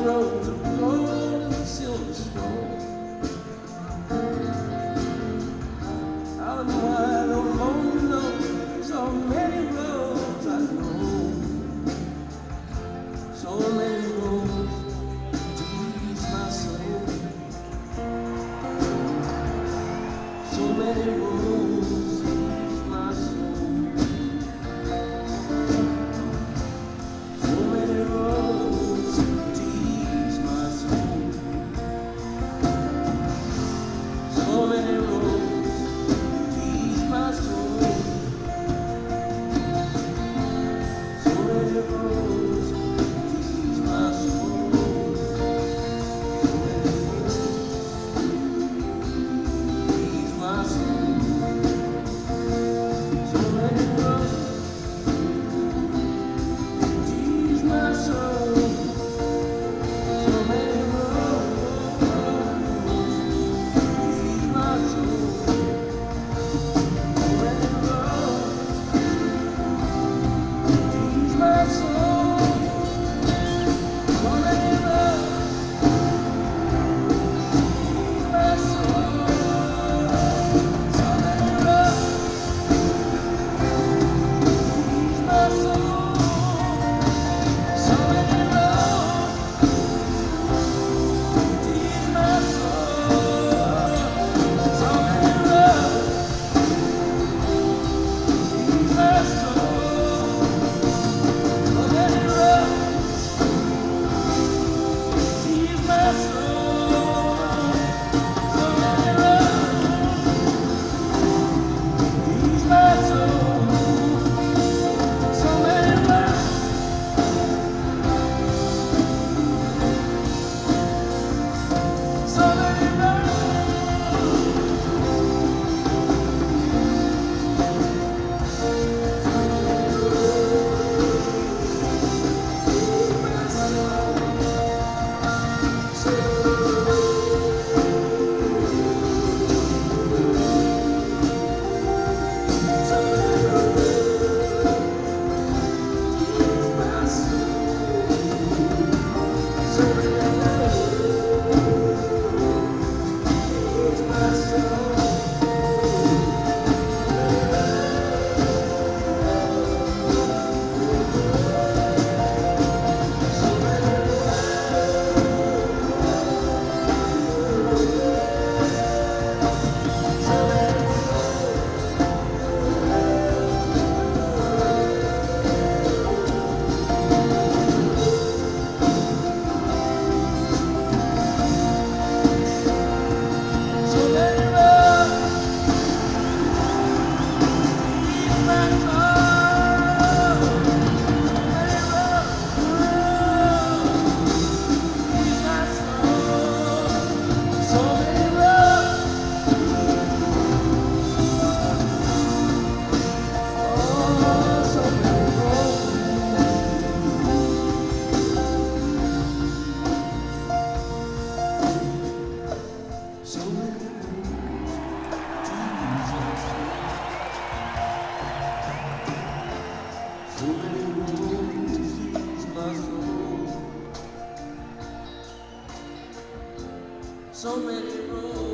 roads of gold and silver scroll. Out and wide on lonely roads, so many roads I know, so many roads to ease my soul, so many roads to ease my soul, so many roads to ease my soul, so many roads to ease my soul, so many roads to ease my soul, so many roads to ease my soul, so many roads to ease my soul, so many roads to ease my soul, so many roads to ease my soul, so many roads to ease my soul, so many roads to ease my soul, so many roads to ease my soul, so many roads to ease my soul, so many roads to ease my soul, so many roads